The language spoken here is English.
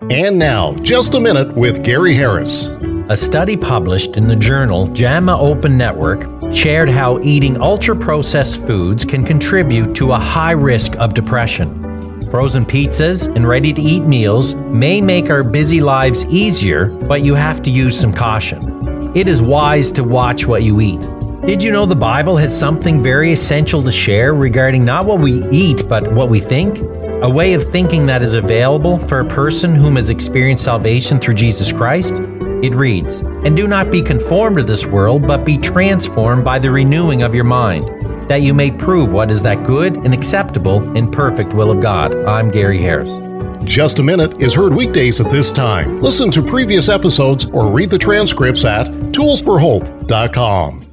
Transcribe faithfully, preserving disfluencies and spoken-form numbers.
And now, Just a Minute with Gary Harris. A study published in the journal JAMA Open Network shared how eating ultra-processed foods can contribute to a high risk of depression. Frozen pizzas and ready-to-eat meals may make our busy lives easier, but you have to use some caution. It is wise to watch what you eat. Did you know the Bible has something very essential to share regarding not what we eat, but what we think? A way of thinking that is available for a person whom has experienced salvation through Jesus Christ? It reads, "And do not be conformed to this world, but be transformed by the renewing of your mind, that you may prove what is that good and acceptable and perfect will of God." I'm Gary Harris. Just a Minute is heard weekdays at this time. Listen to previous episodes or read the transcripts at tools for hope dot com.